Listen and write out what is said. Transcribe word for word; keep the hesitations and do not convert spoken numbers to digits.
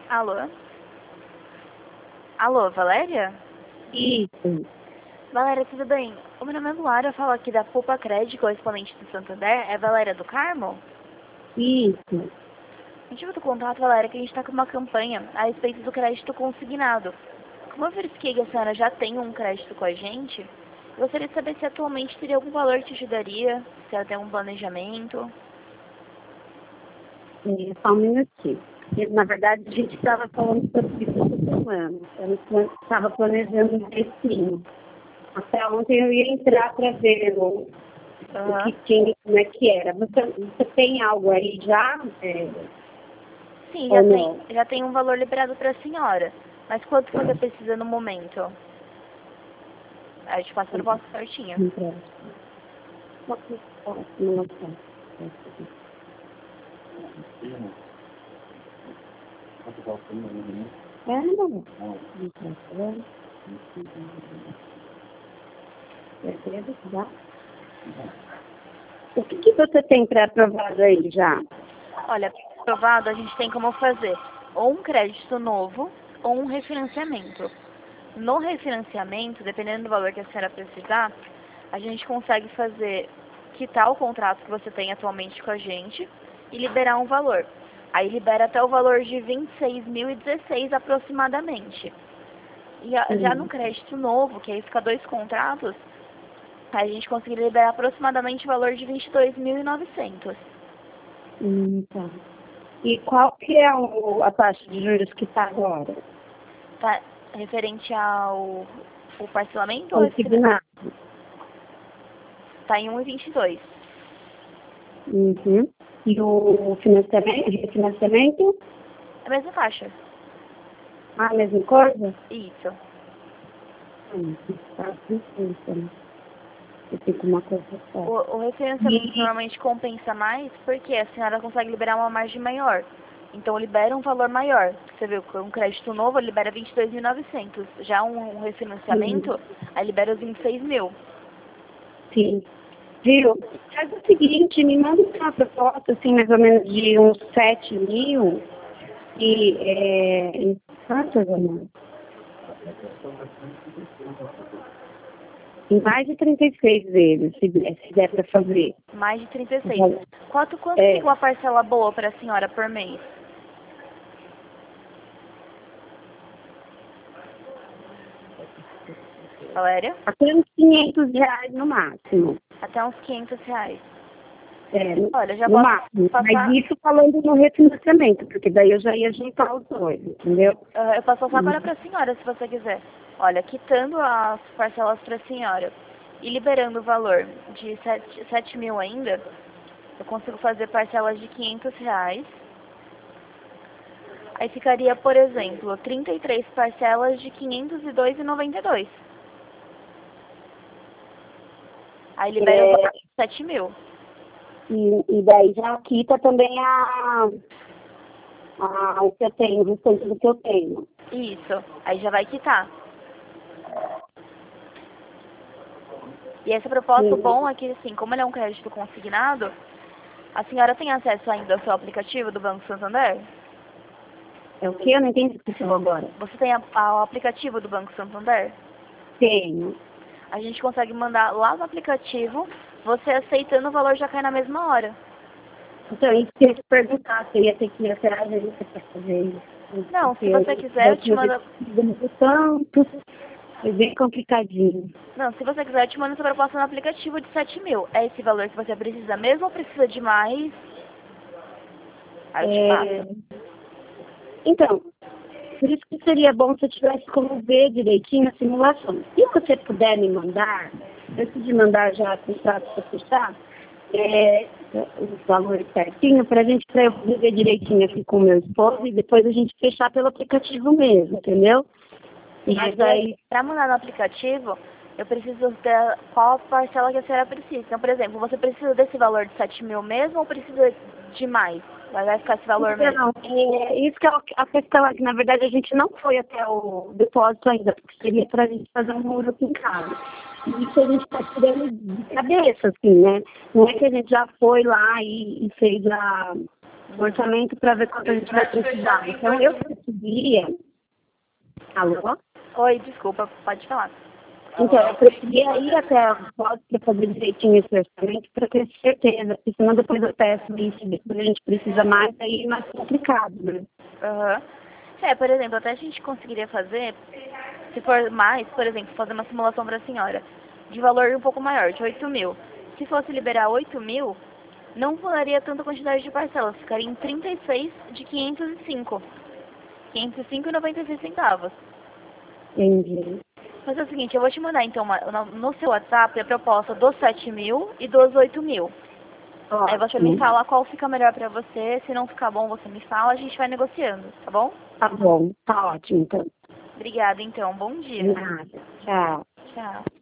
Alô? Alô, Valéria? Isso. Valéria, tudo bem? O meu nome é Luara, eu falo aqui da Poupa Crédito, correspondente do Santander. É Valéria do Carmo? Isso. A gente do contato, Valéria, que a gente está com uma campanha a respeito do crédito consignado. Como eu verifiquei que a senhora já tem um crédito com a gente, eu gostaria de saber se atualmente teria algum valor que te ajudaria, se ela tem um planejamento. É, só um minutinho. E, na verdade, a gente estava falando sobre isso essa semana. Eu estava planejando um destino. Até ontem eu ia entrar para ver o, uhum. o que tinha, como é que era. Você, você tem algo aí já? É, Sim, já tem, já tem um valor liberado para a senhora. Mas quanto você precisa no momento? A gente passa o vosso certinho. É, não. O que, que você tem pré-aprovado aí já? Olha, aprovado a gente tem como fazer ou um crédito novo ou um refinanciamento. No refinanciamento, dependendo do valor que a senhora precisar, a gente consegue fazer, quitar o contrato que você tem atualmente com a gente e liberar um valor. Aí libera até o valor de vinte e seis mil e dezesseis aproximadamente. E a, já no crédito novo, que aí fica dois contratos, a gente conseguiria liberar aproximadamente o valor de vinte e dois mil e novecentos. Hum, tá. E qual que é o, a taxa de juros que está agora? Tá referente ao o parcelamento? Consignado. Está em um vírgula vinte e dois. Uhum. E o financiamento, refinanciamento? A mesma taxa. Ah, a mesma coisa? Isso. Hum, tá difícil. Eu fico uma coisa só. O, o refinanciamento E... normalmente compensa mais porque a senhora consegue liberar uma margem maior. Então libera um valor maior. Você viu, com um crédito novo libera vinte e dois mil e novecentos. Já um, um refinanciamento, Sim. aí libera os vinte e seis mil. Sim. Viu? Faz o seguinte, me manda uma proposta, assim, mais ou menos de uns sete mil. E, é... Quantas, amor? Em mais de trinta e seis vezes, se der, se der para fazer. Mais de trinta e seis. Quanto, quanto é. fica uma parcela boa para a senhora por mês? Valéria? Até uns quinhentos reais no máximo. Até uns quinhentos reais. É, Olha, já no posso máximo. passar... Mas isso falando no refinanciamento, porque daí eu já ia juntar os dois, entendeu? Uh, eu posso passar agora para a senhora, se você quiser. Olha, quitando as parcelas para a senhora e liberando o valor de sete mil ainda, eu consigo fazer parcelas de quinhentos reais. Aí ficaria, por exemplo, trinta e três parcelas de quinhentos e dois reais e noventa e dois centavos. Aí libera é... o valor de sete mil. E, e daí já quita também a, a, o que eu tenho, o restante do que eu tenho. Isso, aí já vai quitar. E essa proposta, o bom é que, assim, como ele é um crédito consignado, a senhora tem acesso ainda ao seu aplicativo do Banco Santander? É o que? Eu não entendi o que você falou agora. Você tem a, a, o aplicativo do Banco Santander? Tenho. A gente consegue mandar lá no aplicativo, você aceitando o valor já cai na mesma hora. Então, isso que eu ia te perguntar, você ia ter que ir até a agência para fazer isso. Não, se você quiser, eu te mando... Tanto, é bem complicadinho. Não, se você quiser, eu te mando essa proposta no aplicativo de sete mil. É esse valor que você precisa mesmo ou precisa de mais? Aí eu te É... passo. Então, por isso que seria bom se eu tivesse como ver direitinho a simulação. Se você puder me mandar, antes de mandar já o contrato para fechar, é, os valores certinho, para a gente, para eu ver direitinho aqui com o meu esposo e depois a gente fechar pelo aplicativo mesmo, entendeu? Mas aí, para mandar no aplicativo, eu preciso ter qual parcela que a senhora precisa. Então, por exemplo, você precisa desse valor de sete mil mesmo ou precisa de mais? Vai ficar esse valor não, mesmo? É, isso que é a questão é que, na verdade, a gente não foi até o depósito ainda, porque seria para a gente fazer um muro aqui em casa. E isso a gente está tirando de cabeça, assim, né? Não é que a gente já foi lá e, e fez a, o orçamento para ver quanto a gente vai precisar. Então, eu preciso queria... Alô? Oi, desculpa, pode falar. Então, eu preferia ir até a foto para fazer direitinho esse orçamento para ter certeza, porque senão depois eu peço isso, depois a gente precisa mais, aí é mais complicado, né? Aham. É, por exemplo, até a gente conseguiria fazer, se for mais, por exemplo, fazer uma simulação para a senhora, de valor um pouco maior, de oito mil. Se fosse liberar oito mil, não valeria tanta quantidade de parcelas, ficaria em trinta e seis de quinhentos e cinco. quinhentos e cinco e noventa e seis centavos. Entendi. Mas é o seguinte, eu vou te mandar então uma, no no seu WhatsApp a proposta dos sete mil e dos oito mil. Aí você me Ótimo. fala qual fica melhor pra você, se não ficar bom você me fala, a gente vai negociando, tá bom? Tá bom, tá ótimo, então. Obrigada então, bom De dia. nada. Tchau. Tchau.